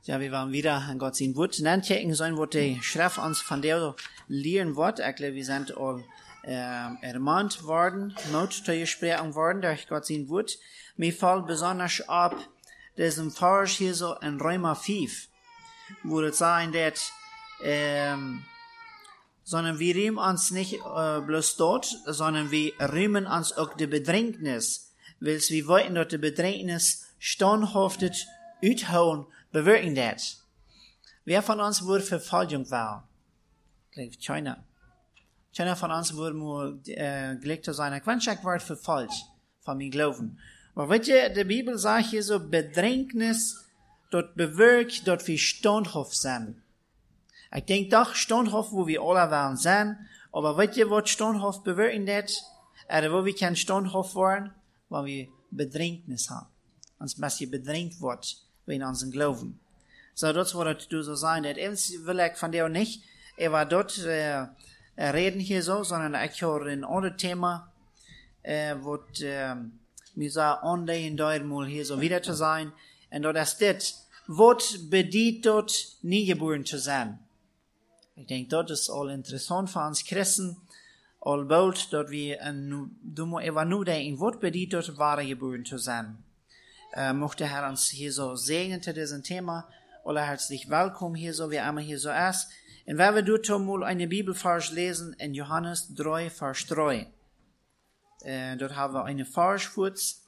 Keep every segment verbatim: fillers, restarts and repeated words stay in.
Ja, wir waren wieder an Gott sein Wort. Dann checken sollen, was die Schrift uns von der lehren wird. Ich glaube, wir sind all äh, ermahnt worden, Mut zu gesprochen worden durch Gott sein Wort. Mir fällt besonders ab, dass im Vers hier so in Römer fünf, wo es sagen, dass, ähm, sondern wir rühmen uns nicht äh, bloß dort, sondern wir rühmen uns auch die Bedrängnis, weil wir wollten, dass die Bedrängnis standhaftig uithouden bewirken dat. Wer von uns wurde Verfolgung war? Ich glaube, China. China von uns wurde nur äh, gelegt zu sein. Ich wünsche, ich werde verfolgt von mir Glauben. Aber weißt du, die Bibel sagt hier so, Bedrängnis, dort bewirkt, dort wir standhaft sind. Ich denke doch, standhaft, wo wir alle waren sind, aber weißt du, was standhaft bewirken dat? Oder wo wir kein standhaft waren? Weil wir Bedrängnis haben. Uns ein bisschen bedrängt wird in unseren Glauben. So, das wollte du so sein. Das will ich von dir nicht, er war dort, äh, reden hier so, sondern ich höre ein anderes Thema, äh, wo, äh, mir sagen, anlegen, dort mal hier so wieder zu sein. Und das ist das, was bedient dort, nie geboren zu sein. Ich denke, das ist all interessant für uns Christen, all bald, dort wir, du musst immer nur denken, was bedient dort, wahre geboren zu sein. Äh, möchte Herr uns hier so segnen zu diesem Thema. Alle herzlich willkommen hier so, wie immer hier so ist. Und wenn wir dort mal eine Bibelvers lesen in Johannes drei, Vers drei. Äh, dort haben wir eine Vers für uns.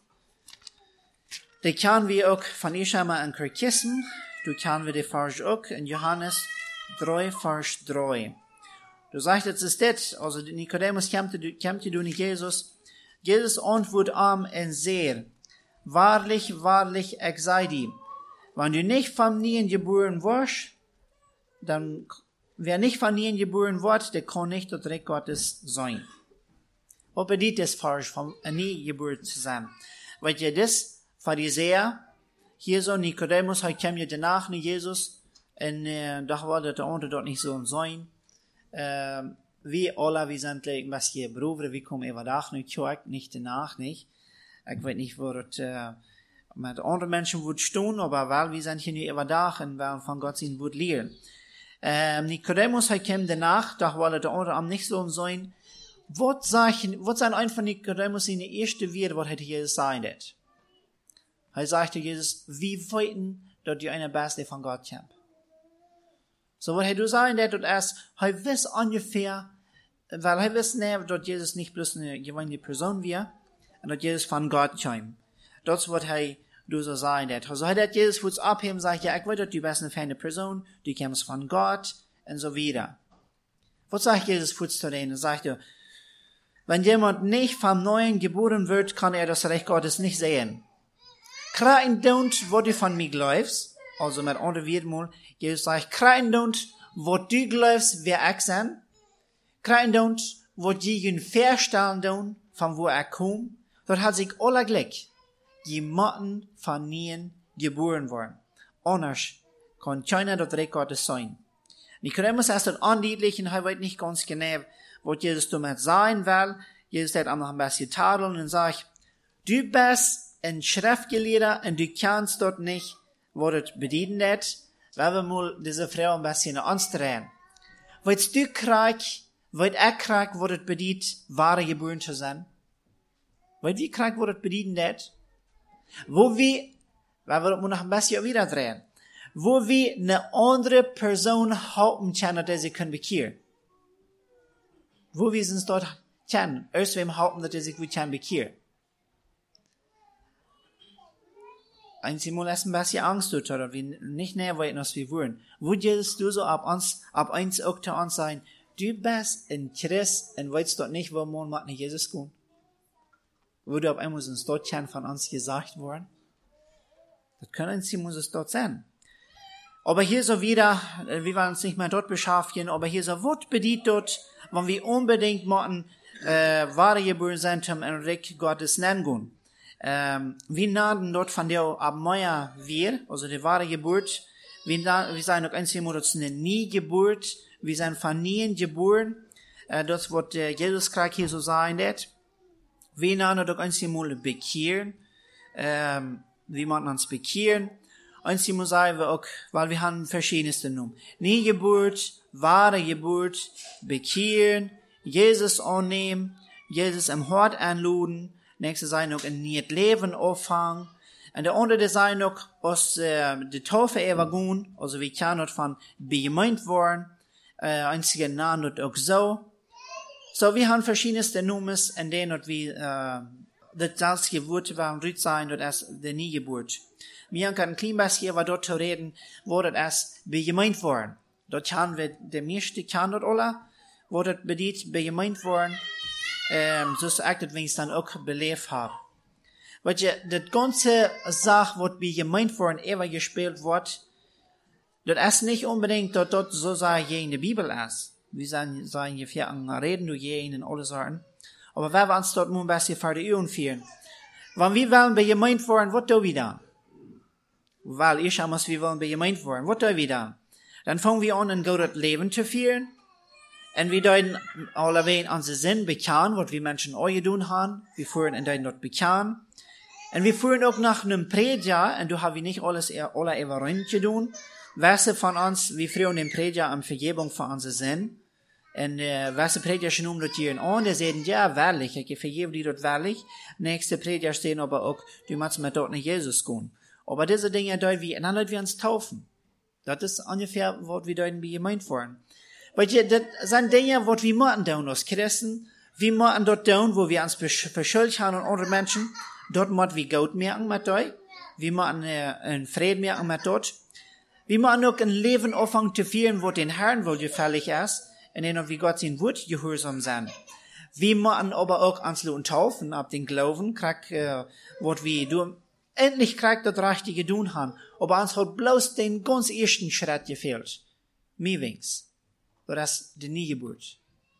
Die können wir auch von ihr schon mal ankissen. Du können wir die Vers auch in Johannes drei, Vers drei. Du sagst, das ist das. Also Nikodemus kämpfte du nicht Jesus. Jesus antwortet arm und sehr. Wahrlich, wahrlich, ich sei dir, wenn du nicht von Nien geboren wirst, dann, wer nicht von Nien geboren wird, der kann nicht das Reich Gottes sein. Was bedeutet das falsch, von nie geboren zu sein? Weil ihr das, Pharisäer, hier so, Nikodemus, heute kam ja danach nicht Jesus, und, äh, doch war das der andere dort nicht so sein. Äh, wir alle, wir sind gleich ein bisschen Brüder, wir kommen immer nach, nicht zurück, nicht danach, nicht. Ich weiß nicht, wo das äh, mit anderen Menschen wird stehen, aber weil wir sind hier nicht immer da und weil von Gott sein wird lehren. Ähm, Nikodemus, er kam danach, doch wollte der andere am nicht so sein. Was sagen, was sagen ein von Nikodemus in der erste Wort, was hätte Jesus sagen das? Er sagte Jesus, wie wollten, dass die eine Beste von Gott kämpft. So, was hätte du sagen das, und erst, er weiß ungefähr, weil er weiß nicht, dass Jesus nicht bloß eine gewöhnliche Person wäre, und dass Jesus von Gott kam. Das wird er du so sagen. Also hat Jesus kurz abheben und sagt, ja, ich weiß, du bist eine feine Person, du kommst von Gott, und so weiter. Was sagt Jesus kurz zu denen? Er sagt, wenn jemand nicht vom Neuen geboren wird, kann er das Reich Gottes nicht sehen. Kreien don't, wo du von mir glaubst, also mit anderen Worten mal, Jesus sagt, kreien don't, wo du glaubst, wer ich bin. Kreien don't, wo die verstellen don't, von wo er kommt. Dort hat sich alle Glück, die Matten von Nien geboren worden. Anders kann keiner das Reich Gottes sein. Nikodemus ist dort anliedlich und er weiß nicht ganz genau, was Jesus damit sagen will. Jesus hat auch noch ein bisschen tadeln und sagt, du bist ein Schriftgelehrter und du kannst dort nicht, was das bedeutet, weil wir mal diese Frau ein bisschen anstrengen. Weißt du krieg, weißt ich krieg, was das bedeutet, wahre geboren zu sein? Weil wie krank wird das bedient, wo wir, weil wir noch ein bisschen wieder drehen, wo wir eine andere Person halten können, dass sie können bekehren. Wo wir uns dort kennen, erst wem halten, dass sie sich bekehren bekehren. Einmal ist ein bisschen Angst dort, oder wir nicht näher weiten, als wir wollen. Wo Jesus du so ab uns, ab eins auch zu uns sein, du bist ein Christ und weißt dort nicht, wo man mit Jesus kommt. Wurde auf einmal ins Deutschland von uns gesagt worden. Das können sie, muss es dort sein. Aber hier so wieder, wir wollen uns nicht mehr dort beschäftigen, aber hier so, was bedient dort, wenn wir unbedingt machen, äh, wahre geboren sind, um ein Reich Gottes nennen. Ähm, wir nahmen dort von der Abmeier wir, also die wahre Geburt, wir, wir sind noch einmal, das ist eine Nie-Geburt, wir sind von Nien geboren, äh, das wird äh, Jesus Christus hier so sagen, das. Wir nahmen doch einmal bekehren, ähm, wie man uns bekehren. eins die muss sagen wir auch, weil wir haben verschiedenste Namen. Niegeburt, wahre Geburt, bekehren, Jesus annehmen, Jesus im Hort anluden, nächste sein noch ein neues Leben auffangen, und der andere sein noch aus äh, der Taufe evagen, also wir können dort von begemeint worden, äh, einzige Namen dort auch so. So, wir haben verschiedenste Namen, in denen wir, äh, das als Geburt waren, rüt sein, dort als der Niegeburt. Wir haben ein klein bisschen über dort zu reden, wo das als begemeint worden. Dort haben wir, der meiste kann dort alle, wo das bedient, begemeint worden, ähm, so sagt es, wenn ich es dann auch belebt habe. Weil ja, das ganze Sache, was begemeint worden, ever gespielt wird, das ist nicht unbedingt, dass dort so sei, je in der Bibel ist. Wir sagen, sagen hier vier an Reden, du je in alle Sorten. Aber wenn wir uns dort nun ein bisschen vor die Ohren führen, wenn wir wollen begemeint worden, was tun wir dann? Weil ich muss, wir wollen begemeint worden, was tun wir dann? Dann fangen wir an, ein gutes Leben zu führen. Und wir deuten alleweil unsere Sinn bekannt, was wir Menschen auch getan haben. Wir führen in deuten dort bekannt. Und wir führen auch nach einem Prediger, und du hast wir nicht alles, alle über rein getan. Wessen von uns, wir führen den Prediger um Vergebung für unsere Sinn. Und äh, wessen Prediger schon um dort hier an, der sagen, ja, wahrlich, ich vergebe dir dort wahrlich. Nächste Prediger stehen aber auch, du musst mit dort nach Jesus gehen. Aber diese Dinge deuten wir, und dann deuten wir uns taufen. Das ist ungefähr, was wir deuten, wie gemeint worden. Weil ja, das sind Dinge, was wir machen tun als Christen. Wir machen dort tun, wo wir uns verschuldigt haben und andere Menschen. Dort machen wir Gott merken mit euch. Wir machen äh, einen Frieden merken mit dort. Wir machen auch ein Leben anfangen zu führen, wo den Herrn wohl gefällig ist. Und dann, wie Gott sein Wort gehorsam sein. Wir machen aber auch ans Lohn taufen, ab den Glauben, krieg, äh, was wir du, endlich krieg das Richtige tun haben. Aber uns hat bloß den ganz ersten Schritt gefehlt. Mir wings. Das ist die Niegeburt.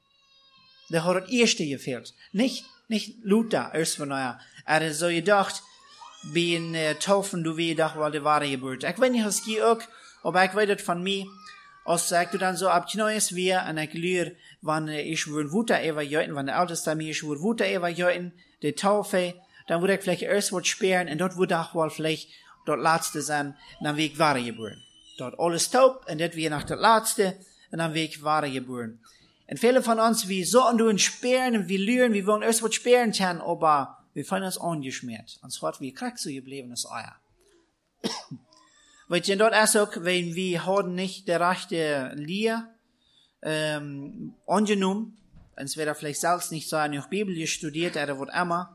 Der hat das erste gefehlt. Nicht, nicht Luther, erst von naja. Er hat so gedacht, bei den äh, Taufen, du wie gedacht, war die wahre Geburt. Ich weiß nicht, was ich auch, aber ich weiß das von mir. Als sagt du dann so, ab Knäus wir, und ich lehre, wenn ich wohl Wutter evaluieren, wenn der Älteste mir ich wohl Wutter evaluieren, die Taufe, dann würde ich vielleicht erst was sperren, und dort würde auch wohl vielleicht dort Letzte sein, und dann wird ich wahre geboren. Dort alles taub, und das wird nach der Letzte, und dann wird ich wahre geboren. Und viele von uns, wir sollen du sperren, und wir lüren, wir wollen erst was sperren können, aber wir finden uns angeschmiert. Und zwar, wir kriegen so gebliebenes Eier. Weil dort ist auch, wenn wir haben nicht der rechte Lehre ähm, angenommen, entweder vielleicht selbst nicht so eine Bibel studiert oder was immer.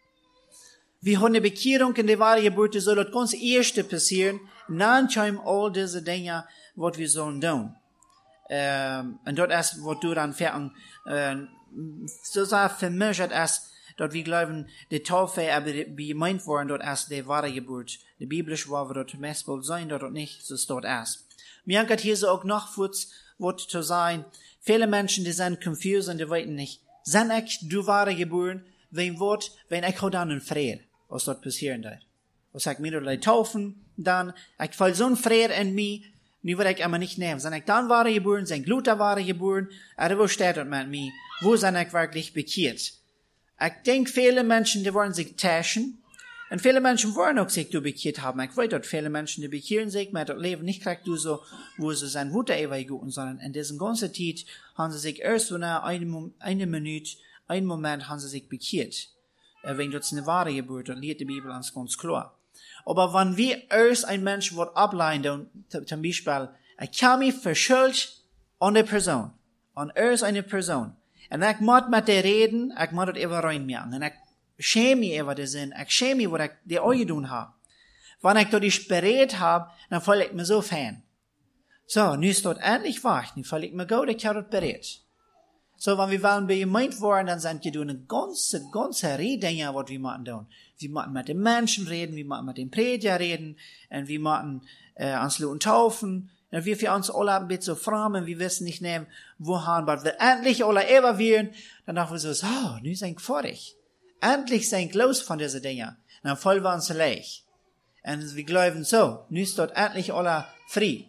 Wir haben eine Bekehrung in der wahre Geburt, soll das ganz erste passieren, nachdem all diese Dinge, was wir sollen tun. Ähm, und dort ist, was du dann fährst, äh, so sehr vermischt ist, dort wir glauben, die Taufe, aber wie gemeint worden, dort ist die wahre Geburt. Die biblische war, dort messbar sein, dort nicht, so ist dort ist. Mir hat hier so auch noch was zu sein. Viele Menschen, die sind confused und die wissen nicht, sind ich du wahre geboren, wenn Wort, wenn ich auch dann ein Frieden, was dort passieren wird. Was ich mir dort taufen, dann, ich fall so ein Frieden in mir, nu will ich immer nicht nehmen. Sind ich dann wahre geboren, sind Luther wahre geboren, oder wo steht dort mit mir? Wo sind ich wirklich bekehrt? Ich denke, viele Menschen, die wollen sich täuschen. Und viele Menschen wollen auch sich du bekehrt haben. Ich weiß dort, viele Menschen, die bekehren sich, mit das Leben nicht kriegt du so, wo sie sein Wutter evaluieren, sondern in diesem ganzen Zeit haben sie sich erst nach eine, eine Minute, einen Moment haben sie sich bekehrt. Wenn das eine wahre Geburt, dann lehrt die Bibel uns ganz klar. Aber wenn wir erst ein Mensch wird ableiten, zum Beispiel, ich kann mich verschuldigt an der Person, an erst eine Person. Und ich muss mit der reden, ich muss das immer reinmerken. Und ich schäme mich über den Sinn, ich schäme mich, was ich die auch getan habe. Wenn ich das nicht berät habe, dann fühle ich mich so fan. So, nu ist das endlich wahr, dann fühle ich mich gut, ich habe das berät. So, wenn wir wollen begemeint worden, dann sind wir eine ganze, ganze Redinge, was wir machen tun. Wir machen mit den Menschen reden, wir machen mit den Prediger reden, und wir machen äh, uns Leuten taufen. Und wir für uns alle ein bisschen so fragen, wir wissen nicht nehmen, wohin, weil wir endlich alle evaluieren, dann dachten wir so, so, nu sind wir fertig. Endlich sind wir los von diesen Dingen. Dann fallen wir uns leicht. Und wir glauben so, nu ist dort endlich alle frei.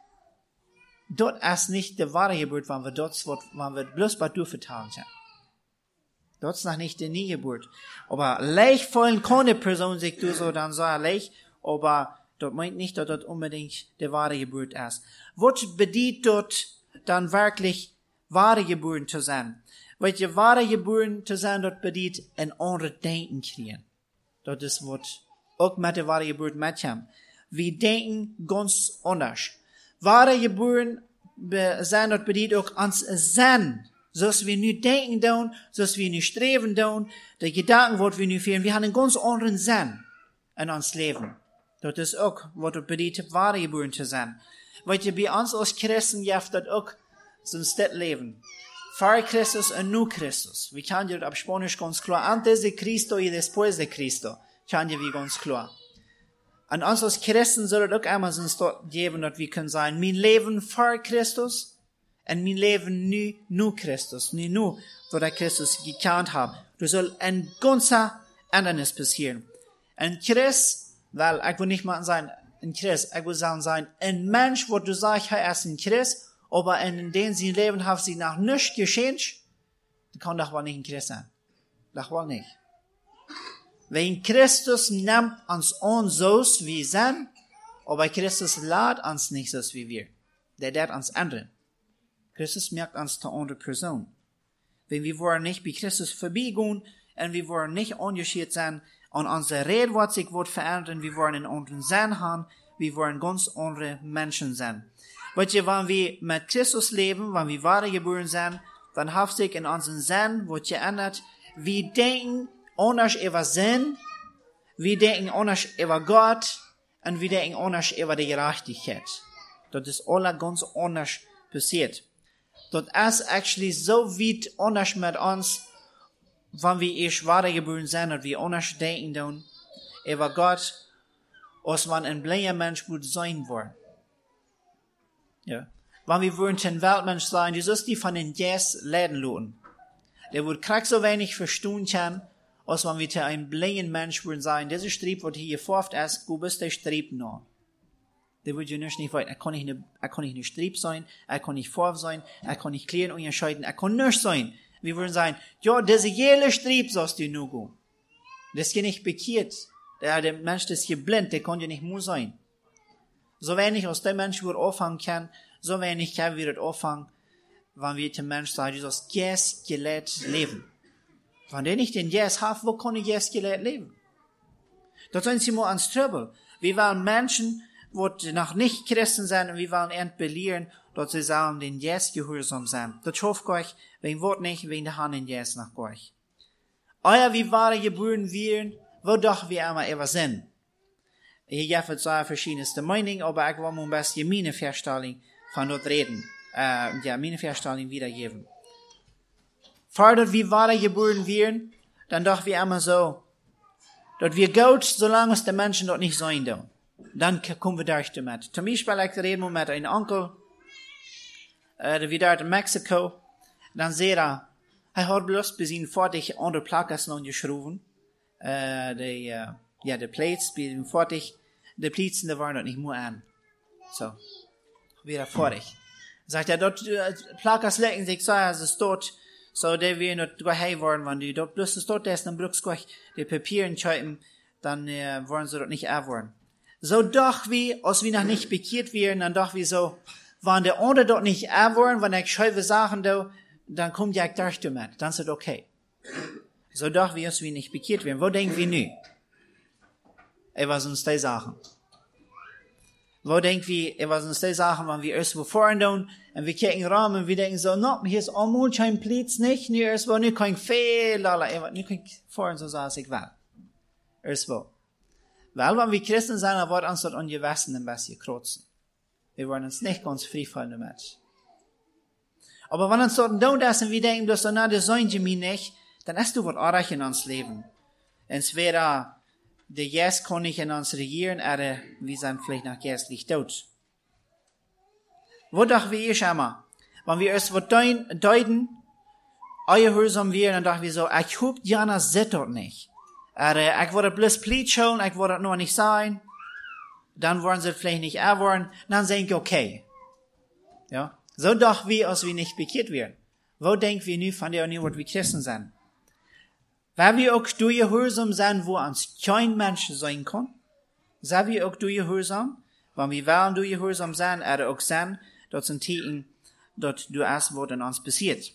Dort ist nicht die wahre Geburt, wenn wir dort, wenn wir bloß bei du vertan sind. Dort ist noch nicht die Niegeburt. Aber leicht fallen keine Person sich du so, dann so leicht, aber Das meint nicht, dass das unbedingt die wahre Geburt ist. Was bedeutet dort dann wirklich wahre Geburt zu sein? Weil die wahre Geburt zu sein, das bedeutet ein anderes Denken kriegen. Das ist was auch mit der wahre Geburt mitkommt. Wir denken ganz anders. Wahre Geburt sein, das bedeutet auch ans Sein. So dass wir nicht denken tun, so dass wir nicht streben tun, die Gedanken, die wir nicht führen, wir haben einen ganz anderen Sinn in uns Leben. Das ist auch, was das bedeutet, wahre Geburt zu sein. Weil ihr bei uns als Christen gibt das auch so ein Stück Leben. Vor Christus und nu Christus. Wir können das auf Spanisch ganz klar. Antes de Cristo y después de Cristo. Können wir ganz klar. Und uns als Christen soll es auch einmal so ein Stück geben, dass wir können sagen, mein Leben vor Christus und mein Leben nu, nu Christus. Nu, nu, wo der Christus gekannt hat. Du soll ein ganzer anderes passieren. Ein Christ, weil ich will nicht mal sagen, ein Christ, ich will sagen, sein, ein Mensch, wo du sagst, er ist ein Christ, aber in dem sein Leben hat sie noch nichts geschehen, dann kann doch wohl nicht ein Christ sein. Doch wohl nicht. Wenn Christus nimmt uns an, so wie wir sind, aber Christus lädt uns nicht so wie wir. Der lädt uns ändern. Christus merkt uns zur anderen Person. Wenn wir wollen nicht bei Christus vorbeigehen, und wir wollen nicht engagiert sein, und unser Rede wird sich wird verändern, wir wollen einen anderen Sinn haben, wir wollen ganz andere Menschen sein. Weil ihr, wenn wir mit Christus leben, wenn wir wahre geboren sind, dann hat sich in unserem Sinn, wird geändert, wir denken anders über Sinn, wir denken anders über Gott, und wir denken anders über die Gerechtigkeit. Das ist alles ganz anders passiert. Das ist actually so weit anders mit uns, wenn wir erst wahre geboren sind und wir anders denken tun, über Gott, als wenn ein blinder Mensch gut sein wollen. Ja. Wenn wir wollen ein Weltmensch sein, das ist die von den Jes leiden lassen. Der wird krack so wenig verstehen können, als wenn wir ein blinder Mensch wollen sein. Dieser Strieb, was hier geforft ist, wo bist der Strieb noch? Der wird ja nicht weit. Er kann nicht eine, er kann nicht eine Strieb sein, er kann nicht forf sein, er kann nicht klären und entscheiden, er kann nicht sein. Wir würden sagen, ja, diese jede Strieb sollst du nur gehen. Das ist ja nicht bekehrt. Der, der Mensch ist hier blind, der kann ja nicht mehr sein. So wenig als der Mensch wird auffangen kann, so wenig kann wir das auffangen, wenn wir dem Mensch sagen, du sollst jetzt gelehrt leben. Wenn der nicht den Yes hat, wo kann ich jetzt gelehrt leben? Das sind sie mal ans Trouble. Wir wollen Menschen, die noch nicht Christen sind, und wir wollen entbelehren, dass sie sagen, den Yes gehorsam sein. Das hoffe ich, wenn Wort nicht, wenn der Hand den Yes nach euch. Euer wie wahre geboren werden, wo doch wir einmal immer sind. Hier gibt es zwei verschiedenste Meinungen, aber ich will mal ein bisschen meine Feststellung von dort reden. Äh, ja, meine Feststellung wiedergeben. Vor dass wir wahre geboren werden, dann doch wir einmal so, dass wir gut, solange es die Menschen dort nicht sein dürfen. Dann kommen wir durch damit. Zum Beispiel, ich rede mit einem Onkel, äh, der wieder in Mexiko, dann sagt er, er hat bloß bis ihn fertig andere Plakas noch geschrieben, äh, die, äh, ja, die Plates, bis ihn fertig, die Plätze, die waren dort nicht mehr an. So. Wieder fertig. Sagt er, dort, äh, Plakas legen sich so, es ist dort, so, der wir nicht geheim worden, wenn die dort bloß ist dort ist, dann brauchst du die Papiere entscheiden, dann, äh, wollen sie dort nicht erworden. So doch wie, als wir noch nicht bekehrt werden, dann doch wie so, wenn der andere dort nicht erworden, wenn ich schreibe Sachen da, dann kommt ja durch damit, dann ist es okay. So doch wie, als wir nicht bekehrt werden. Wo denken wir nu? Ey, was uns die Sachen? Wo denken wir, ey, was uns die Sachen, wenn wir erst wo fahren tun, und wir kicken rum, und wir denken so, no, hier ist einmal kein Platz nicht, nur erst wo, nur kein Fehler, ey, nur kein fahren, so sah es ich will. Erst wo. Weil, wenn wir Christen sind, dann wird uns das ungewissen ein bisschen kratzen. Wir wollen uns nicht ganz frei fallen damit. Aber wenn uns dort tun das und wir denken, dass na, das sollen sie mir nicht, dann ist du was auch in uns Leben. Entweder der Yes kann nicht in uns regieren, oder wir sind vielleicht nach geistlich tot. Wo doch wir ich einmal, wenn wir erst was deuten, euer Hörsam werden, dann dachten wir so, ich hab Jana sieht dort nicht. Oder ich würde bloß Plied schauen, ich würde noch nicht sein. Dann wollen sie vielleicht nicht erworden. Dann denke ich, okay. Ja. So doch wie, als wir nicht bekehrt werden. Wo denken wir nu von der Union, was wir Christen sind? Weil wir auch durch Gehorsam sind, wo uns kein Mensch sein kann. Sei wir auch du gehorsam? Wenn wir wollen du gehorsam sein, er auch sein, dort sind Tien, dort du erst wird in uns passiert.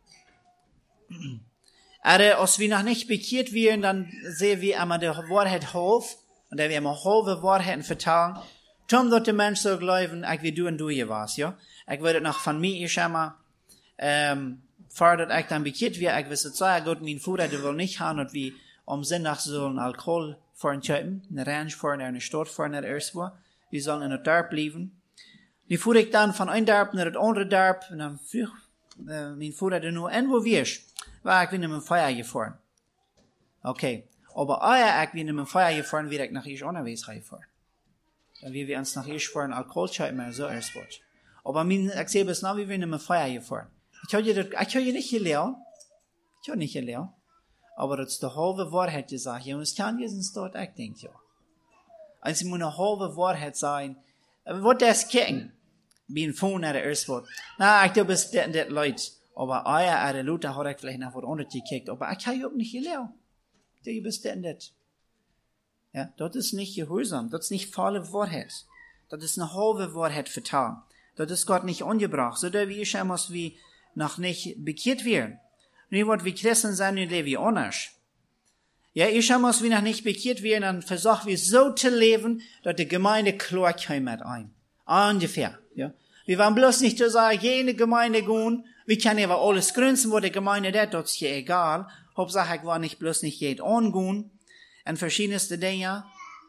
Aber als wir noch nicht bekehrt werden, dann sehen wir einmal die Wahrheit hoch, und da wir immer halbe Wahrheiten vertellen, Tom dort der Mensch so glauben, ich will du und du hier was, ja. Ich würde noch von mir schon mal, ähm, vor dass ich dann bekehrt werde, ich wüsste sagen, Gott, mein Vater, der will nicht haben, und wir um Sonntag sollen Alkohol fahren köpen, eine Range fahren, eine Stadt fahren, nach Erswo. Wir sollen in der Dorf bleiben. Die fuhr ich dann von einem Dorf nach das andere Dorf, und dann früh, äh, mein Vater, der nur, und wo wirst, war ich wieder mit dem Feuer gefahren. Okay. Aber euer ich wieder mit dem Feuer gefahren, wie ich nach Isch unterwegs gefahren. Dann wie wir uns nach Isch fahren, Alkohol köpen, so erst wird. Aber mein, ich sehe bis nach, wie wir mit dem Feuer gefahren. Ich habe ich habe nicht gelernt. Ich habe nicht gelernt. Aber das ist die halbe Wahrheit gesagt. Ja, und es kann jetzt dort, ich denke, ja. Also, es muss eine halbe Wahrheit sein. Was das kennen? Wie ein Phone oder erst wird. Na, ich glaube, es ist das Leute. Aber euer oder Luther hat ich vielleicht noch was anderes gekickt. Aber ich habe auch nicht gelernt. Du bist das. Ja, das ist nicht gehorsam. Das ist nicht volle Wahrheit. Das ist eine halbe Wahrheit vertan. Das ist Gott nicht angebracht. So, da wie ich muss, wie noch nicht bekehrt werden. Nun wird wie Christen sein, nun leben wir anders. Ja, ich muss, wie noch nicht bekehrt werden, dann versuchen wir so zu leben, dass die Gemeinde klar kommt ein. Ungefähr, ja. Wir wollen bloß nicht so sagen, jene Gemeinde gehen, wir können aber alles grünzen, wo die Gemeinde das, das ist ja egal. Hauptsache, ich war nicht bloß nicht jed angehen, und verschiedenste Dinge.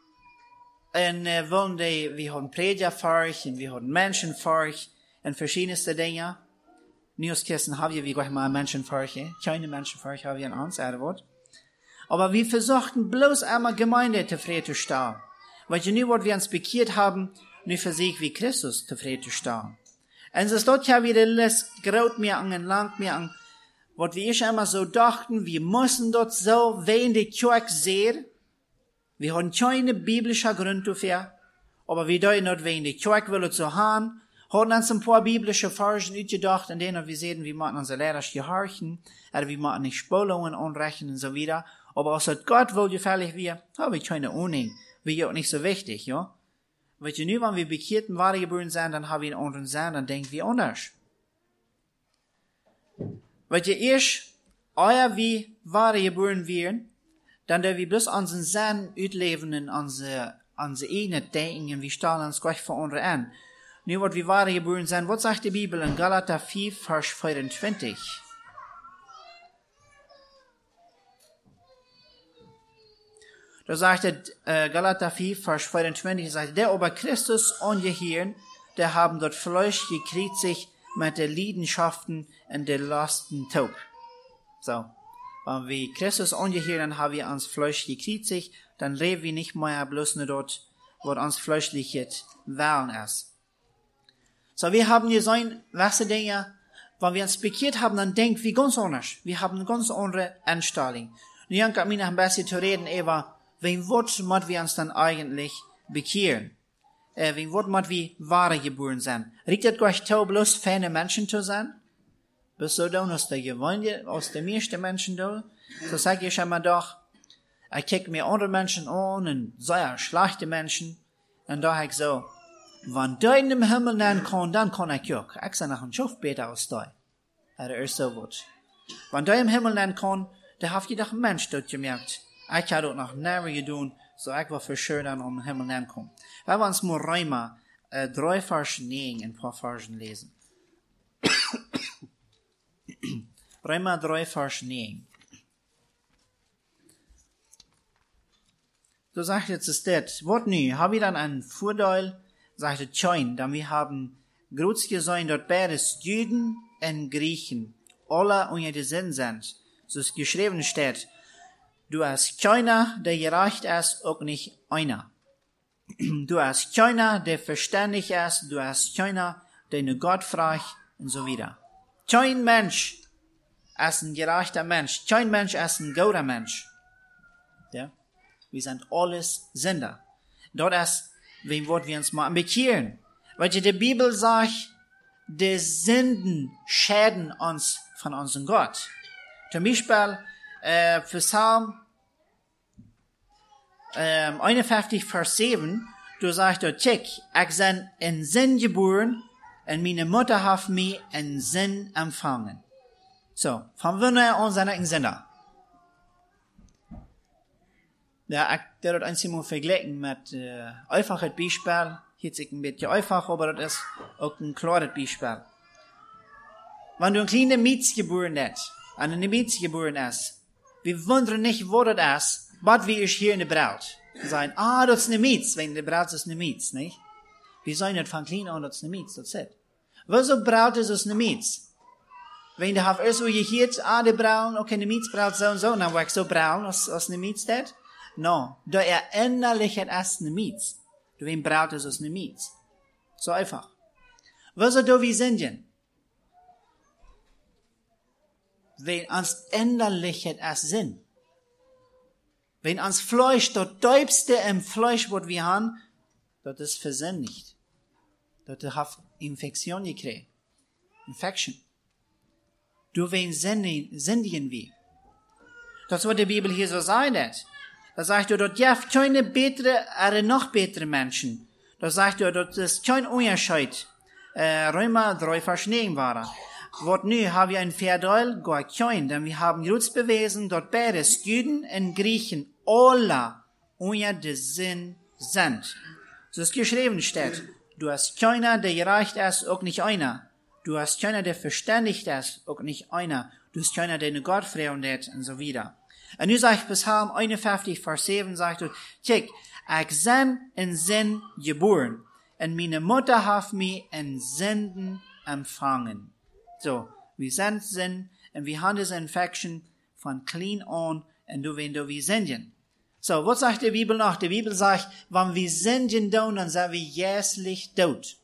Und äh, wollen die, wir haben Prediger für euch, und wir haben Menschen für euch, und verschiedenste Dinge. Nicht als Christen haben wir, wie gleich mal Menschen für euch, eh? Keine Menschen für euch haben wir in uns, Erwort. Aber wir versuchten bloß einmal Gemeinde zufrieden zu stehen. Weil je nur, was wir uns bekehrt haben, nur für sich wie Christus zufrieden zu stehen. Und es ist dort ja wieder alles graut mir an und lang mir an, was wir ich einmal so dachten, wir müssen dort so wen die Kirche sehen. Wir haben keine biblische Grund dafür, aber wir dürfen nicht wen die Kirche will so haben, haben uns ein paar biblische Versen ausgedacht, in denen wir sehen, wie man unsere Lehrer gehorchen, oder wie man nicht Spülungen anrechnen und so wieder. Aber als es Gott will, gefällig wir, habe ich keine Ahnung. Wäre auch nicht so wichtig, ja. Weil je nur, wenn wir bekehrten Wahre geboren sind, dann haben wir einen anderen Sinn, dann denken wir anders. Weil je erst euer wie Wahre geboren werden, dann dürfen wir bloß unseren Sinn ausleben in unsere, unsere eigenen Denken, und wir stellen uns gleich für andere an. Nur, was wir Wahre geboren sind, was sagt die Bibel in Galater vier, Vers vierundzwanzig? Da sagt er, äh, Galater vier, Vers vierundzwanzig, sagt, der aber Christus angehören, der haben dort Fleisch gekriegt mit den Leidenschaften und den Lasten Tod. So. Wenn wir Christus angehören, haben wir uns Fleisch gekriegt, dann leben wir nicht mehr bloß nur dort, wo uns fleischliches Wahlen ist. So, wir haben hier so ein, was Dinge, wenn wir uns bekehrt haben, dann denken wir ganz anders. Wir haben eine ganz andere Einstellung. Nun, ich habe mir noch ein bisschen zu reden über, wen wird muss wir uns dann eigentlich bekehren? Äh, wen wird muss wir wahre geboren sein? Riecht das gleich zu, bloß feine Menschen zu sein? Bis so dann aus der Gemeinde, aus der meisten Menschen da? So sage ich einmal doch, ich kicke mir andere Menschen an, und sehr schlechte Menschen, und da ich so, wenn du in dem Himmel nennen kann, dann kann ich auch. Ich sage nach einem Schufbeter aus da. Er ist so gut. Wenn du im Himmel nennen kann, dann habt ihr doch ein Mensch dort gemerkt. Ich habe dort noch näher getan, so ich war für schön dann um den Himmel nennen kann. Weil wir uns mal Römer, äh, drei Versen nehmen, ein paar Versen lesen. Römer drei Versen nehmen. So sagt jetzt es das. Was nu? Haben wir dann einen Vorteil? Sagt es schon, denn wir haben groß gesehen, dort beides Juden und Griechen alle unter den Sinn sind. So es geschrieben steht, du hast keiner, der gerecht ist, auch nicht einer. Du hast keiner, der verständig ist, du hast keiner, der nur Gott fragt und so wieder. Kein Mensch ist ein gerechter Mensch, kein Mensch ist ein guter Mensch. Ja? Wir sind alles Sünder. Dort ist, wen wollen wir uns mal bekehren? Weil die Bibel sagt, die Sünden schäden uns von unserem Gott. Zum Beispiel, äh, für Psalm, ähm, einundfünfzig, Vers sieben, du sagst dort, check, ich bin in Sinn geboren und meine Mutter hat mich in Sinn empfangen. So, von wanneer an zijn ik in Sinne? Ja, ik heb dat eenmaal vergelijken met uh, einfach het Beispiel. Hier is een beetje einfach, aber dat is ook een klares Beispiel. Wenn du ein kleiner Mietz geboren hebt, en een Mietz geboren is, wir wundern nicht, wo das ist, was wir ist hier in der Braut. Wir sagen, ah, das ist eine Mietz, wenn der Braut ist eine Mietz, nicht? Wir sagen nicht von klein an, das ist eine Mietz, das ist es. Wieso Braut ist es eine Mietz? Wenn du hast erst so gehört, ah, der Braun, okay, eine Mietz braut so und so, dann war ich so braun, als, als eine Mietz das? No, da er innerlich het ist eine Mietz. Du wen braut ist als eine Mietz. So einfach. Wieso do wir sind? Wenn ans innerlich het ist Sinn. Wenn ans Fleisch, das Täubste im Fleisch, was wir haben, das ist versündigt. Das hat Infektion gekriegt. Infection. Du wen sündigen wir. Das, was die Bibel hier so sagt. Da sagt er, dort gibt keine bessere, aber noch bessere Menschen. Da sagt er, dort ist kein Unterschied. Äh, Römer drei, Vers neun war. Wat nu haben wir ein Verdeel, gar kein, denn wir haben Juts bewiesen, dort beide Juden und Griechen alle unter den Sinn sind. So ist geschrieben steht, du hast keiner, der gerecht ist, auch nicht einer. Du hast keiner, der verständigt ist, auch nicht einer. Du hast keiner, der eine Gott freundet und so wieder. Und nu sagt Psalm einundfünfzig, Vers sieben, sagt er, check, ich bin in Sinn geboren, und meine Mutter hat mich in Sünden empfangen. So, wir sind Sinn, und wir haben diese Infektion von klein an, und du wenn du wir sind. So, was sagt die Bibel noch? Die Bibel sagt, wenn wir sind, dann sind wir jährlich tot.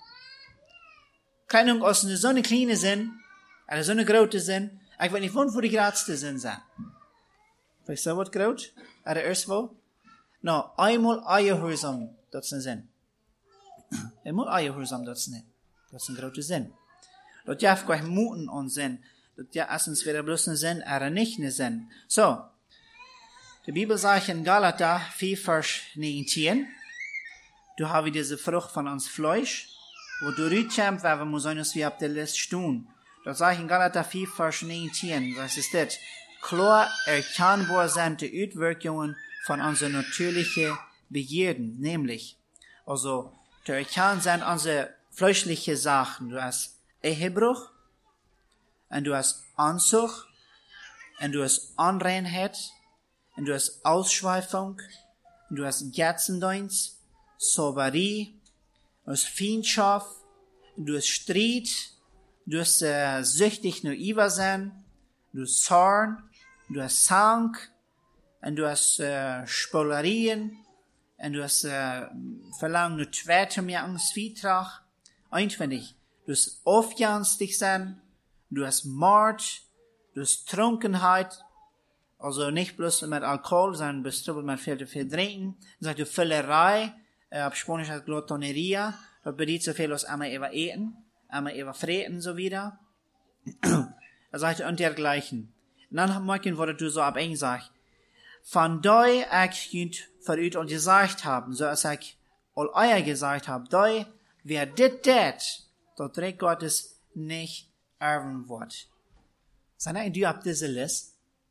Keine Ahnung, aus so eine kleine Sinn, oder so eine große Sinn, ich weiß nicht, wo die größte Sinn sind. Weißt du, was groß? Oder erst wo? No, einmal Eierhursam, das ist ein Sinn. Einmal Eierhursam, das ist ein, das ist ein großer Sinn. Das darf gleich Muten und Sinn. Das ja erstens wieder bloß ein Sinn, aber nicht ein Sinn. So. Die Bibel sagt in Galater vier, Vers neunzehn, du hast diese Frucht von uns Fleisch, wo du rütschämmt, weil wir müssen uns wie ab der List stehen. Das sagt in Galater vier, Vers neunzehn, das ist das. Klar erkennbar sind die Auswirkungen von unseren natürlichen Begierden, nämlich, also, zu erkennen sind unsere fleischliche Sachen. Du hast Ehebruch, und du hast Anzug, und du hast Unreinheit, und du hast Ausschweifung, und du hast Götzendienst, Sauberie, du hast Feindschaft, und du hast Streit, du hast äh, süchtig nur Iwa sein, du hast Zorn, du hast Zank, und du hast äh, Spolerien, und du hast äh, Verlangen nur Tweete mehr Angst, Zwietracht, einwendig. Du hast aufjanstig sein, du hast Mord, du hast Trunkenheit, also nicht bloß mit Alkohol, sondern bestrüppelt mit viel zu viel Trinken. Dann sagt du Völlerei, äh, auf Spanisch heißt Glotoneria, das bedeutet so viel als einmal über eten, einmal über freten, so wieder. Er sagt und dergleichen. Und dann merken, was du so ab eng sagst. Von doi ich jünt verüt und gesagt haben, so als ich all euer gesagt habe, doi, wer dit det, dort trägt Gottes nicht erben wird. Sondern du ab diese List,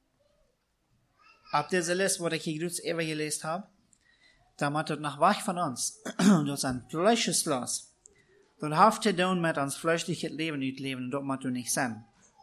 ab diese List, wo ich hier gerade eben gelesen habe, da macht das noch wach von uns. Das ist ein fleischliches Los. Das hat zu tun mit uns fleischliches Leben utleben, und das macht du nicht sein.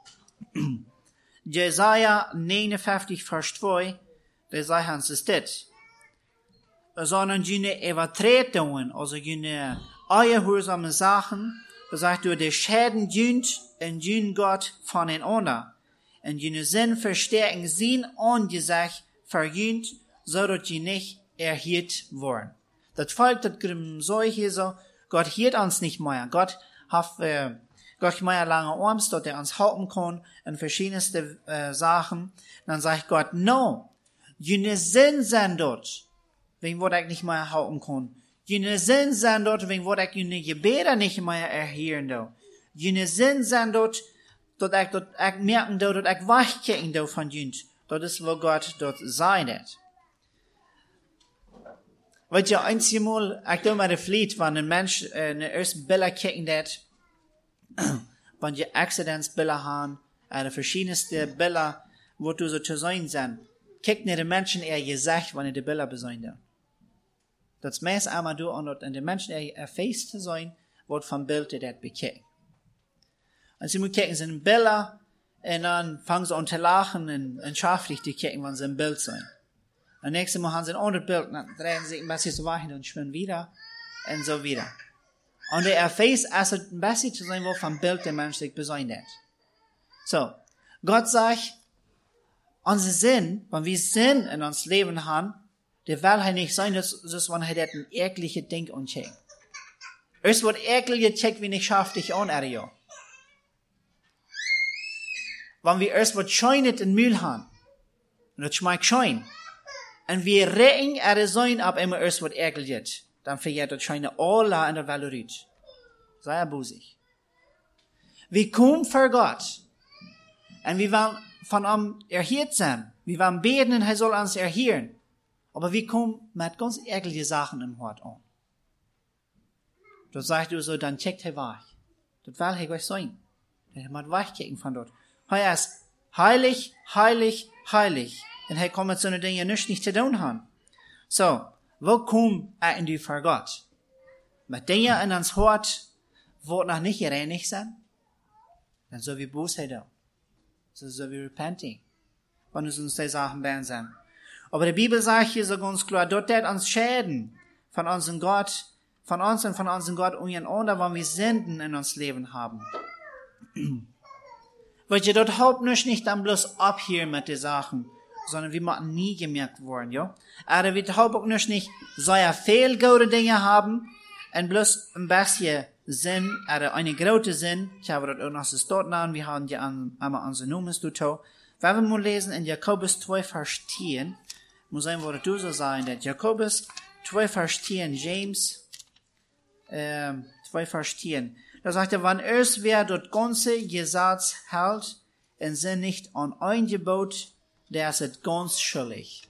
Jesaja neunundfünfzig, Vers zwei, der sagt uns ist das. Sondern jene Übertretungen, also jene eierhursame Sachen, da sagt du, der Schäden dient und dient Gott voneinander. Und jene Sinn verstärken sein Angesicht verjünt, so dass sie nicht erhielt worden. Das folgt, das grimm so hier so, Gott hielt uns nicht mehr. Gott hat, äh, Gott mehr lange Arms, dass er uns halten kann, in verschiedenste äh, Sachen. Dann sagt Gott, no, jene Sinn sind dort, wegen wo ich nicht mehr halten kann. Jene Sinn sind dort, wegen wo ich jene Gebete nicht mehr erhören darf. Jene Sinn sind dort, dass ich dort, ich merken darf, dass ich weichkicken darf von jünt. Das ist, wo Gott dort sagt. Weet je, einzige Mal, ik doe maar de vliet, wanneer een mens uh, naar eerst billen kijken dat, wanneer je accidents billen gaan, en de verschillende billen, wat du zo te zijn zijn. Kijk naar de mensen er je zegt, wanneer de billen bezien. Dat is meest allemaal doen, omdat de mensen er je feest te zijn, wordt van beeld dat bekijken. En ze moeten kijken zijn billen, en dan vangen ze aan te lachen, en, en schafelijk te kijken, wanneer ze een beeld zijn. En nächstes Mal haben sie ein anderes Bild, dann drehen sie ein bisschen so weiter und schwimmen wieder, und so wieder. Und der erfährt, als es ein bisschen zu sein, wo vom Bild der Mensch sich besonders. So, Gott sagt, unser Sinn, wenn wir Sinn in uns Leben haben, der will halt nicht sein, dass, dass man halt ein ekliges Ding ancheckt. Erst wird eklig gecheckt, wie nicht schafft dich an, Ario. Wenn wir erst wird scheunet in Müll haben, und das schmeckt scheun, en we reing er zijn op immer eerst wat ergelt, dan vergeet dat scheine alle in der Welt uit. Sei er boezig. We komen voor God. En we willen van hem erhiert zijn. We willen beten en hij zal ons erhieren. Aber we komen met ganz ärgerliche Sachen im Hort an. Dat sagt du so, dann checkt hij weg. Dat wil hij gleich sein. Hij moet wegkijken van dort. Hij is heilig, heilig, heilig. En hij komt met zo'n dingen niets niet te doen hebben. So, wo kom ik nu voor God? Met dingen in ons hart, wat nog niet gereinigd zijn? Dan zullen we boosheid doen. So zullen we repenting. Wanneer uns die Sachen bern zijn. Aber die Bibel sagt hier so ganz klar, dort wird uns schäden von unserem Gott, von uns und von unserem Gott untereinander, wenn wir Sünden in uns Leben haben. Weil je dort haupt nicht dann bloß ab hier mit den Sachen, sondern wir machen nie gemerkt worden, ja. Aber wir haupt auch nicht so ja viel gute Dinge haben, und bloß ein bisschen Sinn, oder eine große Sinn, ich habe dort auch noch das dort an, wir haben ja einmal unsere Nummern, du tau. Wenn wir mal lesen in Jakobus zwei, Vers zehn, muss ein Wort du so sagen, dass Jakobus zwei, Vers zehn, James, ähm, zwei, Vers zehn, da sagt er, wenn erst wer dort ganze Gesetz hält, und sind nicht an ein Gebot, der ist ganz schuldig.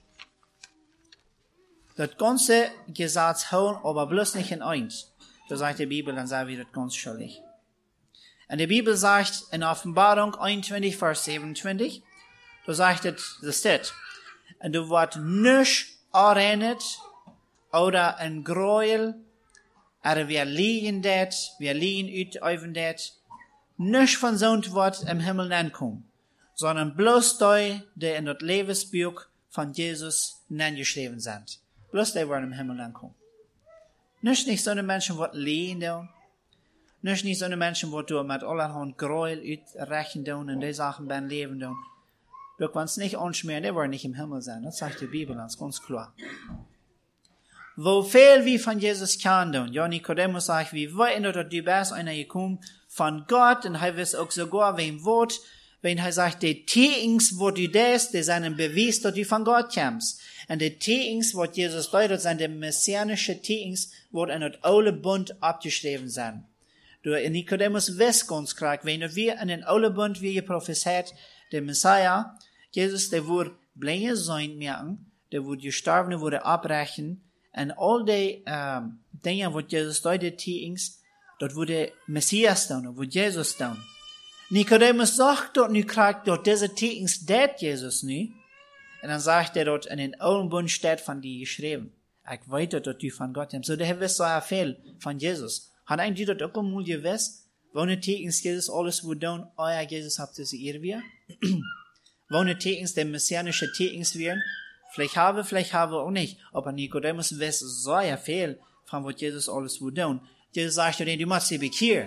Das ganze Gesetz holen, aber bloß nicht in eins. Da sagt die Bibel, dann sei wir das ganz schuldig. Und die Bibel sagt in Offenbarung einundzwanzig, Vers siebenundzwanzig, da sagt es, das steht, und du wirst nicht errennet, oder ein Gräuel, oder wir liegen dort, wir liegen ut auf dort, nicht von so ein Wort im Himmel ankommen, sondern bloß die, die in das Lebensbuch von Jesus geschrieben sind. Bloß die werden im Himmel ankommen. Nicht nicht so eine Menschen, die liegen da, nicht nicht so eine Menschen, die du mit allerhand Gräuel ausrechnen da und die Sachen beim Leben da. Du kannst nicht anschmieren, die werden nicht im Himmel sein. Das sagt die Bibel ganz, ganz klar. Wo viel wie von Jesus kann tun. Ja, Nikodemus sagt, wie weit dass du bist einer gekommen von Gott, und er weiß auch sogar, wem Wort, wenn er sagt, die Teings, wo du das, die sind ein Beweis, dass du von Gott kommst. Und die Teings, wo Jesus deutet, sind die messianische Teings, wo in das alte Bund abgeschrieben sind. Du, Nikodemus weiß ganz klar, wenn wir in den alten Bund, wie geprophezeit, der Messiah, Jesus, der wurde blinde sein merken, der wurde gestorben, der wurde abbrechen, und all die ähm, Dinge, wo Jesus deutet, Teings, dort wurde Messias tun, wo Jesus tun. Nikodemus sagt dort, nu kriegt dort diese Teachings, det Jesus nu. Und dann sagt er dort, in den alten Bund steht von die geschrieben. Ich weiß dort, du von Gott hast. So, der wisst so viel von Jesus. Hat eigentlich dort auch einmal gewusst, wo ne Teachings Jesus alles wo tun, euer Jesus habt ihr sie ihr wir? Wo ne Teachings, der messianische Teachings wären? Vielleicht habe, vielleicht habe auch nicht. Aber Nikodemus wisst so viel von was Jesus alles wo tun. Jesus sagt dir, du musst sie bekehren.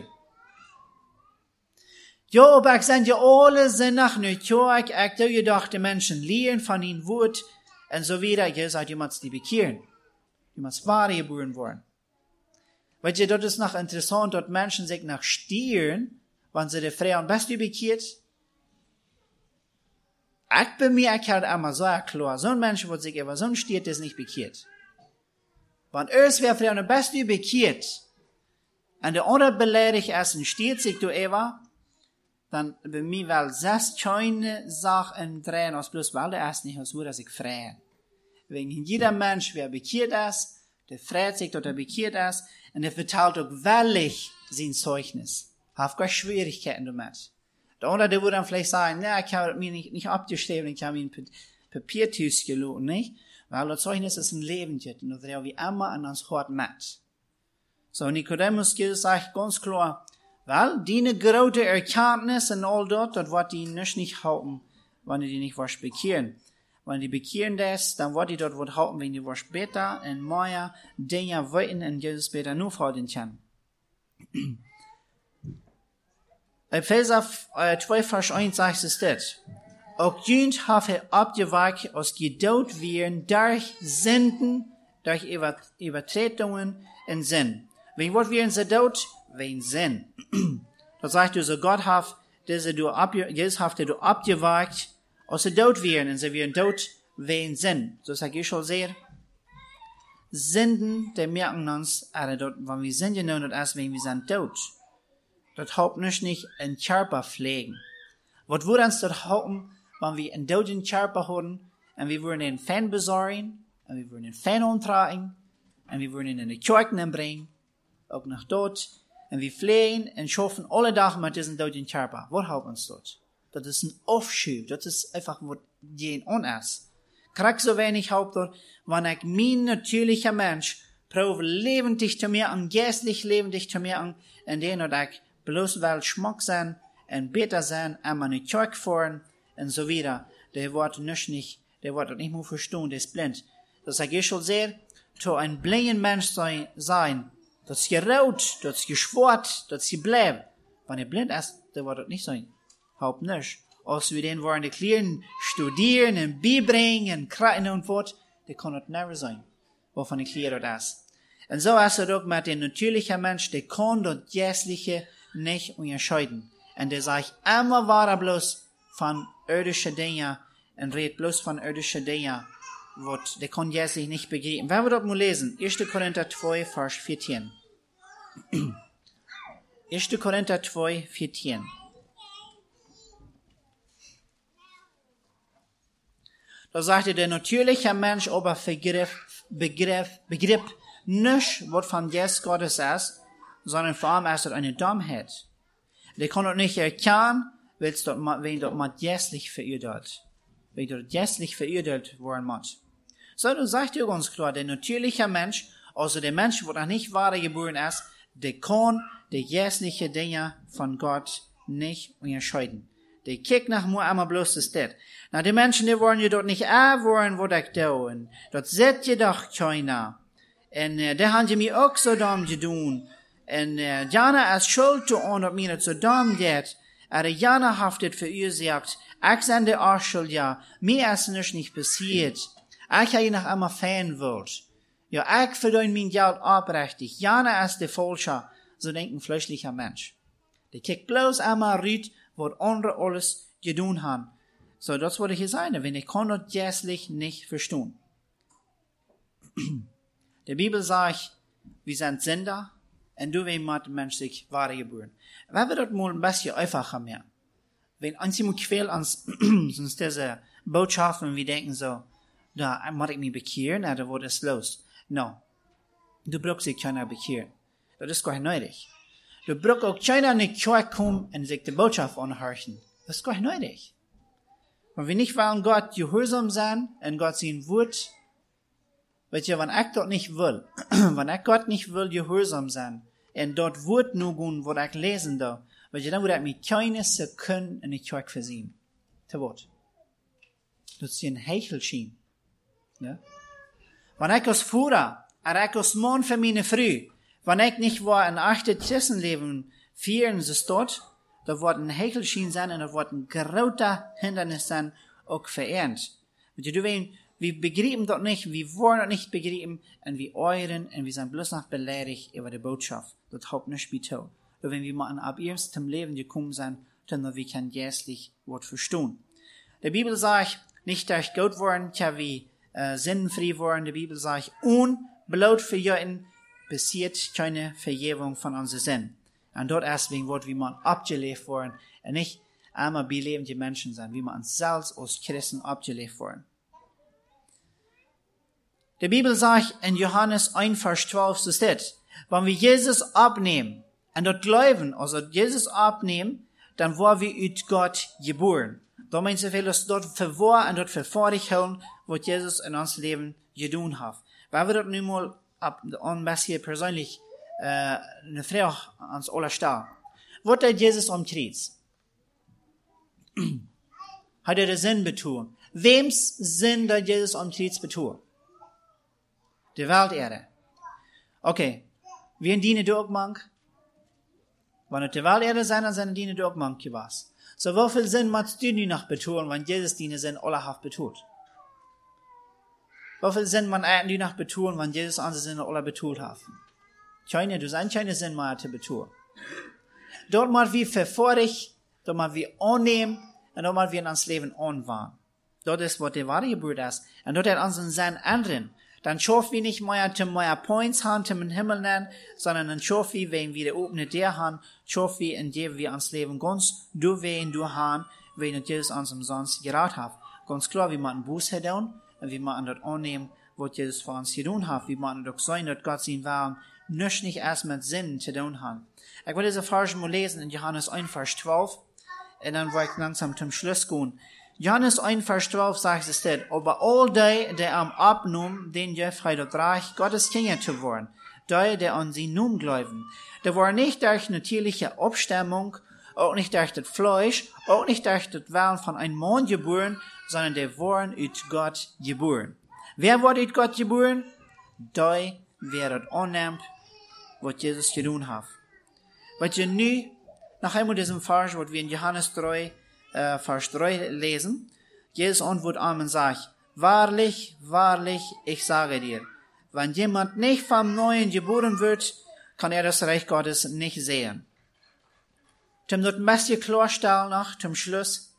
Ja, aber ich sind ja alle sind nach Nötjörg, ich da gedacht, die Menschen lehren von ihnen Wut, und so wieder. Jesus sagt, du musst die bekehren. Du musst wahre geboren werden. Weil ihr, das ist noch interessant, dass Menschen sich nach stieren, wenn sie die Frauen, bist du bekehrt? Ich bei mir, ich halt einmal so klar, so ein Mensch, wo sich aber so ein stiert, ist nicht bekehrt. Wenn erst wer Frauen, bist du bekehrt, und der andere beleidigt ist und stiert sich du Eva, dann bei mir wel zes kleine Sachen drehen, als bloß weil der erst nicht so, dass ich freie. Wegen jeder Mensch, wer bekehrt ist, Der freut sich, dass er bekehrt ist, und er verteilt auch willig sein Zeugnis. Er hat keine Schwierigkeiten damit. Der andere, der würde dann vielleicht sagen, ja, ich habe mir nicht, nicht abgeschrieben, ich habe mir ein Papiertuch gelassen, nicht? Weil das Zeugnis ist ein Leben, und das ist wie immer an uns Hort mit. So, Nikodemus sagt ganz klar, weil, die große Erkenntnis und all das, das wird die nicht, nicht halten, wenn die nicht was bekehren. Wenn die bekehren das, dann wird die dort was halten, wenn die was besser und mehr Dinge weiten und Jesus besser nur halten kann. Epheser zwei, Vers eins sagt es das. Auch jünd habe abgeweicht aus geduld werden durch Sünden, durch Übertretungen und Sinn. Wenn wird wir in der Tod? Wegen Sinn. Das sagt du so, Gott hat diese du ab, Jesus hat du abgeweicht aus der Tod werden, und sie werden tot wegen Sinn. So sage ich schon sehr. Sünden, die merken uns, aber dort, wenn wir Sinn genommen haben, wenn wir sind tot. Das haupt nicht nicht in Körper pflegen. Was würde uns dort halten, wenn wir einen toten Körper haben, und wir würden einen Fan besorgen, und wir würden einen Fan umtragen, und wir würden ihn in die Kirche bringen, auch nach dort, und wir pflegen und schaffen alle Tage mit diesem toten Körper. Was hält uns dort? Das ist ein Aufschub, das ist einfach, was gehen on ist. Krieg so wenig Haupt dort, wenn ich mein natürlicher Mensch probe lebendig zu mir an, geistlich lebendig zu mir an, in dem ich bloß weil Schmuck sein und besser sein, einmal nicht Kirche fahren und so wieder. Der wird nicht, nicht, der wird nicht mehr verstehen, der ist blind. Das sage ich schon sehr, zu ein blinden Mensch sein, sein, das ist geraucht, das ist geschwort, das ist bleibt. Wenn er blind ist, der wird das nicht sein. Haupt nicht. Als wir den wollen, die Kleinen studieren und beibringen und kraten und fort, der kann das never sein, wovon die Kleine das ist. Und so ist es auch mit dem natürlichen Mensch, der kann das Geistliche nicht unterscheiden. Und der sagt immer war bloß von irdischen Dingen und redet bloß von irdischen Dingen, was der kann geistlich nicht begreifen. Wenn wir das mal lesen, erster Korinther zwei, Vers vierzehn. erster Korinther zwei, vierzehn. Da sagte der natürliche Mensch aber Begriff, Begriff, Begriff nicht, was von Geist Gottes ist, sondern vor allem ist es eine Dummheit. Der kann das nicht erkennen, wenn das mit geistlich verurteilt. Wenn das geistlich verurteilt worden muss. So, du sagst dir ganz klar, der natürliche Mensch, also der Mensch, der noch nicht wahre geboren ist, der kann die geistlichen Dinge von Gott nicht unterscheiden. Die kijkt nach mir einmal bloß das das. Na, die Menschen, die wollen ja dort nicht erwähnen, was ich tue. Dort seht ihr doch keiner. Und äh, da haben sie mir auch so dumm getan. Und äh, Jana ist schuld daran, dass mir das so dumm geht. Aber Jana haftet verursacht. Ich sende auch schuld, ja. Mir ist nichts nicht passiert. Ich habe nach einmal Fan wollt. Ja, ich verdiene mein Geld abrechtig. Jana ist der Falsche. So denkt ein fleischlicher Mensch. Der kijkt bloß einmal rüt, was andere alles getan haben. So, das wollte ich hier sagen, wenn ich kann das geistlich nicht verstehen. Die Bibel sagt, wir sind Sünder, und du willst mit dem Mensch sich wahre geboren. Wenn wir das mal ein bisschen einfacher mehr, wenn uns jemand quält uns, sonst diese Botschaften, wir denken so, da muss ich mich bekehren, oder was ist los? No. Du brauchst sich keiner bekehren. Das ist gar nicht nötig. Du brauchst auch keiner in die Kirche kommen und sich die Botschaft anhören. Das ist gar nicht nötig. Wenn wir nicht wollen Gott gehorsam sein und Gott sein Wort, weißt du, wenn ich dort nicht will, wenn ich Gott nicht will gehorsam sein und dort Wort nur gehen, wo ich lesen da, weißt du, dann würde ich mich keine Sekunde in die Kirche versehen. Zu Wort. Das ist ein Hechelschien. Ja? Wenn ich als Vater, oder ich als Mann für meine Frau, wenn ich nicht war ein echtes Christenleben führen, so ist dort, da wird ein Hechelschien sein und da wird ein großer Hindernis sein, auch verehrt. Und du weißt, wir begreifen dort nicht, wir wollen dort nicht begreifen, und wir euren, und wir sind bloß noch beleidigt über die Botschaft. Das hat nicht bitte. Und wenn wir mal an ab ernstem Leben gekommen sind, dann wir kein geistlich Wort verstehen. Die Bibel sagt, nicht durch Gott worden, tja wie äh, sinnfrei worden. Die Bibel sagt, unblaut verjährten, passiert keine Verjährung von unseren Sinn. Und dort erst wegen Wort, wie man abgelebt worden, und nicht einmal belebende Menschen sein, wie man uns selbst als Christen abgelebt worden. Die Bibel sagt in Johannes eins, Vers zwölf, so steht, wenn wir Jesus abnehmen und dort glauben, also Jesus abnehmen, dann wollen wir ut Gott geboren. Da meint sie, dass dort für wahr und dort für vordig halten, was Jesus in uns Leben getan hat. Weil wir dort nun mal ab, an bisschen persönlich, äh, eine Frage ans alle stellen. Was hat Jesus am Kreuz? Hat er den Sinn betont? Wems Sinn hat Jesus am Kreuz betont? Die Welterde. Okay. Wir dienen durch mank. Wenn es die Welterde sein, dann sind dienen durch mank gewesen. So, wie viel Sinn machst du nun noch betonen, wenn Jesus dienen Sinn allerhaft betont? Wie viel Sinn man eigentlich noch betonen, wenn Jesus unsere Sinn alle betont hat? Keine, du sagst keine Sinn mehr zu betonen. Dort mal wir verfolgen, dort mal wir annehmen, und dort mal wir in uns Leben anwahren. Dort ist, was die wahre Geburt ist. Und dort hat unseren Sinn ändern. Dann schaffen wir nicht mehr zu mehr Points haben, zum Himmel nennen, sondern dann schaffen wir, wenn wir die offene der haben, schaffen wir, indem wir uns Leben ganz durchwehen, durchhaben, wenn Jesus uns umsonst geraten hat. Ganz klar, wir machen Buße tun, und wir machen dort annehmen, was Jesus für uns getan hat. Wir machen doch sein, dass Gott sein Willen nicht, nicht erst mit Sinn zu tun hat. Ich will diese Verse mal lesen in Johannes eins, Vers zwölf, und dann will ich langsam zum Schluss gehen. Johannes eins, Vers zwölf sagt es dort, aber all die, die am Abnehmen, den Jeffrey dort reich, Gottes Kinder zu werden, die, die an sie nun glauben, die waren nicht durch natürliche Abstammung, auch nicht durch das Fleisch, auch nicht durch das Willen von einem Mann geboren, sondern die waren uit Gott geboren. Wer wurde uit Gott geboren? Die, wer das annimmt, was Jesus getan hat. Was ihr nu, nach einmal diesem Vers, was wir in Johannes drei, äh, Vers drei lesen, Jesus antwortet an und sagt, wahrlich, wahrlich, ich sage dir, wenn jemand nicht vom Neuen geboren wird, kann er das Reich Gottes nicht sehen. Zum dort ein bisschen klarstellen noch, zum Schluss.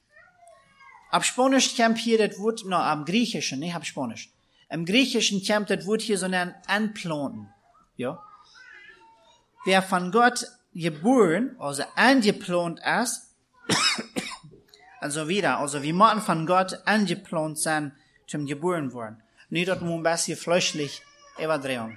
Ab Spanisch kommt hier das Wort, no, am Griechischen, nicht ab Spanisch. Im Griechischen kommt das Wort hier so nennen, anplanten. Ja. Wer von Gott geboren, also angeplant ist, also wieder, also wir müssen von Gott angeplant sein, zum geboren worden. Nicht, dass wir ein bisschen fleischlich überdrehen.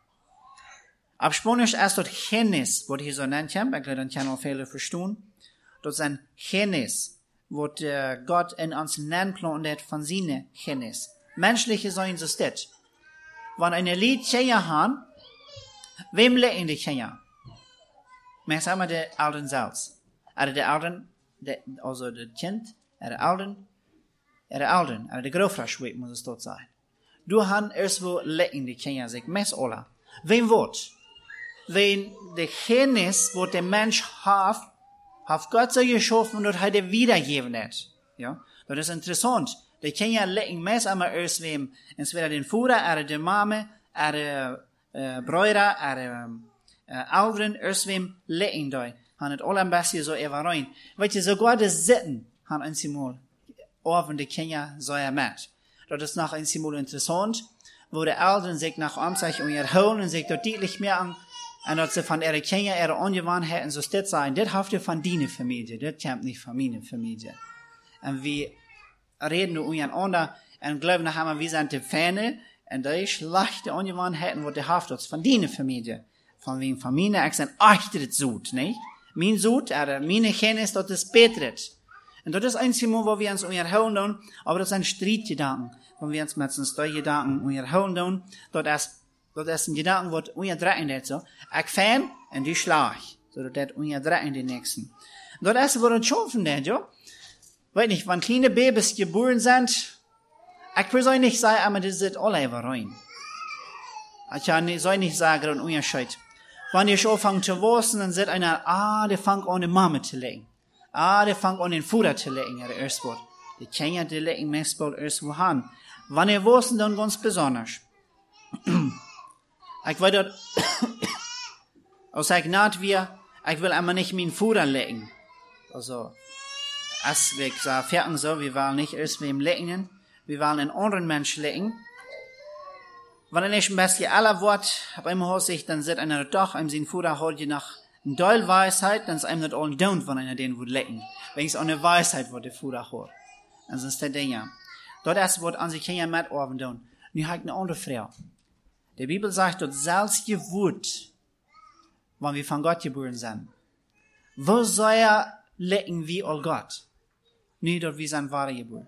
Ab Spanisch ist dort Genes, was hier so nennt, ich glaube, dann kann auch viele verstehen. Dort sind Genes, was äh, Gott in uns Lernplan hat von seinen Genes. Menschliche sein so steht. Wenn eine Lied Kinder haben, wem lehren die Kinder? Wir sagen die Eltern selbst. Also die Eltern, die, also das Kind, die Eltern, die Eltern, also die Großvater, muss es dort sein. Du hast erst wo lehren die Kinder sich, mes alle. Wem wird? Wenn die Genes, wo der Mensch hat, hat Gott so geschaffen und hat er wiedergegeben hat. Ja? Das ist interessant. Die Kinder lehren meist einmal erst wem, entweder den Vater, oder die Mama, oder äh, Brüder, oder äh, Eltern, erst wem lehren die. Han het alle ein bisschen so überrein. Weißt du, sogar das Sitten haben ein Simul offen die Kinder so mit. Das ist noch ein Simul interessant, wo die Eltern sich nach Amtszeit und ihr holen und sich dort deutlich mehr an, und dass sie von ihren Kindern ihre Angewohnheiten so steht sein, das habt ihr von deiner Familie, das kommt nicht von meiner Familie. Und wir reden untereinander und glauben nachher, wir sind die Fähne, und die schlechte Angewohnheiten, wo die haft das von deiner Familie. Von wegen Familie, ich sage, ach, das ist gut, nicht? Mein Sud, oder meine Kenntnis, das ist besser. Und das ist ein Simon, wo wir uns unterhalten, aber das ist ein Streitgedanken, wo wir uns mit uns drei Gedanken unterhalten, das ist Dat is een gedanke wat onderdrekken dat zo. Ik fan en die schlag. Zodat dat onderdrekken die nächsten. Dat is wat het schaffen dat, jo. Weet niet, wanneer kleine Babys geboren sind, ich persönlich nicht sagen, aber das sind alle überrein. Ich kann soll nicht sagen, ein Unterschied. Wenn ihr schon anfangen zu wachsen, dann sagt einer, ah, der fängt an, die Mama zu legen. Ah, der fängt an, den Vater zu legen, ja, der erste Wort. Die Kinder, die legen meistens erst wo an. Wenn ihr wachsen, dann ganz besonders. Ich will dort, als ich nicht wir, ich will einmal nicht meinen Vater legen. Also, als wir sagen, so, wir wollen nicht erst wem legen, wir wollen einen anderen Menschen legen. Wenn ich ein bisschen aller Wort, hab immer hört sich, dann sagt einer doch, einem sein Vater holt je nach eine Deul Weisheit, dann ist einem nicht allen don't, wenn einer den wird legen. Wenn es auch eine Weisheit, wo der Vater holt. Also ist der Ding, ja. Dort erst wird an sich Kinder mit Orben tun. Nu habe ich eine andere Frage. Die Bibel sagt, dass selbst Geburt, wenn wir von Gott geboren sind, wo soll er lecken wie all Gott? Nicht, dass wir sind wahre geboren.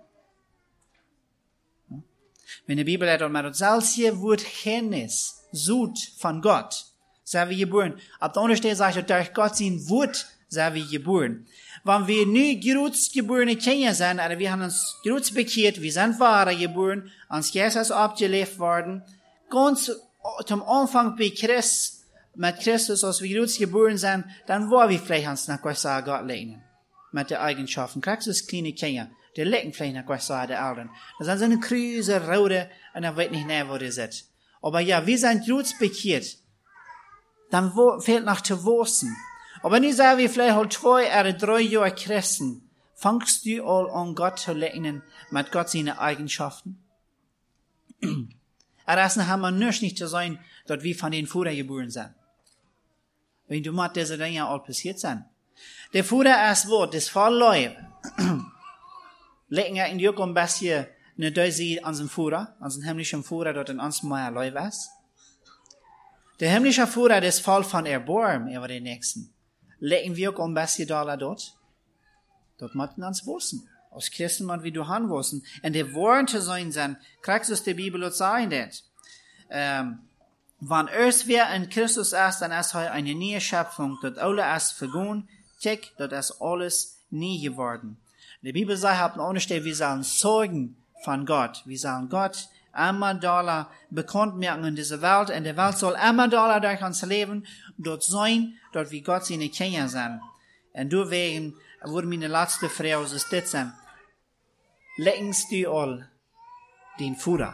Wenn die Bibel hat, dass selbst Geburt Kenntnis sucht von Gott, sind wir geboren. Ab der anderen Stelle sagt er, durch Gott sein Wort sind wir geboren. Wenn wir nie gerutzt geborene Kinder sind, oder wir haben uns gerutzt bekehrt, wir sind wahre geboren, uns Jesus abgelebt worden, ganz zum Anfang bei Christus, mit Christus, als wir gerutzt geboren sind, dann war wir vielleicht uns nach Gott sagen, Gott lehnen. Mit den Eigenschaften. Christus kleine Kinder, die lecken vielleicht nach Gott sagen, die Eltern. Das sind so eine Kruse, Rode, und er weiß nicht mehr, wo die sind. Aber ja, wir sind gerutzt bekehrt. Dann wo, fehlt noch zu wissen. Aber nicht sagen wir vielleicht halt zwei oder drei Jahre Christen, fangst du all an Gott zu lernen mit Gott seine Eigenschaften? Aber das haben wir nicht zu sein, dass wir von den Vater geboren sind. Wenn du mal diese Dinge all passiert sind. Der Vater ist Wort, das voll Leib. Lecken wir in die ein bisschen eine Dose an den Vater, an den himmlischen Vater, dort in uns mehr Leib ist. Der himmlische Vater ist voll von Erbarmen über den Nächsten. Lecken wir auch ein bisschen da dort? Dort müssen wir uns wissen. Als Christen müssen wir durch wissen. Und die Worte zu sein sind, kriegst du aus der Bibel auch sagen, das. Ähm, wenn erst wer in Christus ist, dann ist er eine neue Schöpfung. Dort alle ist vergangen, check, dort ist alles nie geworden. Die Bibel sagt, hat eine Stelle, wir sollen Zeugen von Gott. Wir sollen Gott immer Dollar bekannt machen in dieser Welt. Und die Welt soll immer Dollar durch uns leben, dort sein, dort wie Gott seine Kinder sind. Und deswegen wurde meine letzte Frage, so ist das sein. Leckst du all den Vater?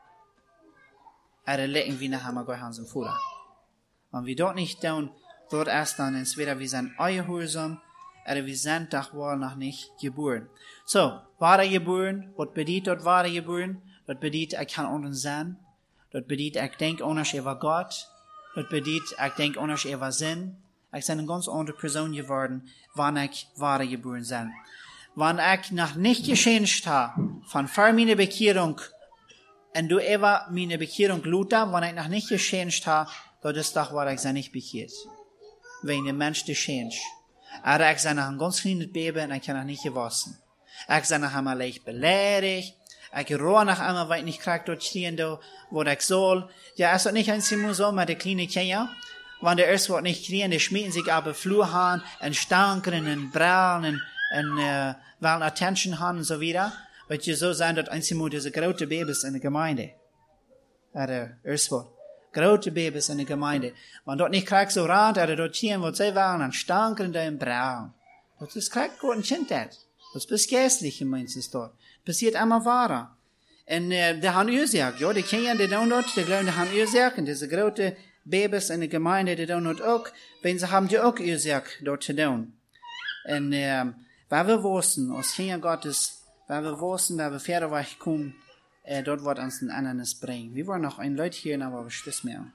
Oder lecken wir nachher mal Gott an den Vater? Wenn wir dort nicht tun, dort erst dann, entweder wir sind ungehorsam, oder wir sind doch wohl noch nicht geboren. So, wahre geboren, was bedeutet dort wahre geboren? Das bedeutet, ich kann anders sein. Das bedeutet, ich denke anders über Gott. Das bedeutet, ich denke anders über Sinn. Ich bin eine ganz andere Person geworden, wenn ich wahre geboren bin. Wenn ich noch nicht geschenkt habe, von vor meiner Bekehrung, und du über meine Bekehrung Luther, wenn ich noch nicht geschenkt habe, das ist doch, weil ich sie nicht bekehrt. Wenn der Mensch das schenkt. Aber ich bin noch ein ganz kleines Baby und ich kann noch nicht gewaschen. Ich bin noch einmal leicht beleidigt. Ich rohr nach einmal, weil ich nicht krieg dort stehen, da, wo ich soll. Ja, ist das nicht einmal so mit den kleinen Kindern? Wenn der erst was nicht kriegen, die schmieden sich aber Flur haben, und stanken, und braulen, und, und, äh, wollen Attention haben, und so wieder. Weil je so sein, dass einmal diese große Babys in der Gemeinde. Oder erst was. Große Babys in der Gemeinde. Wenn dort nicht krieg so rat, oder dort stehen, wo sie wollen, und stanken, und braulen. Das ist kein guten Kind, das. Das ist geistlich, meinst du dort. Passiert immer wahrer. Und äh, die haben Ursache, ja, die Kinder, die tun dort, die glauben, die haben Ursache, und diese große Babys in der Gemeinde, die tun dort auch, wenn sie haben die auch Ursache dort zu tun. Und äh, weil wir wussten, als Kinder Gottes, weil wir wussten, weil wir Pferde kommen, äh, dort wird uns ein anderes bringen. Wir wollen noch ein Leute hier, aber wir wissen mehr.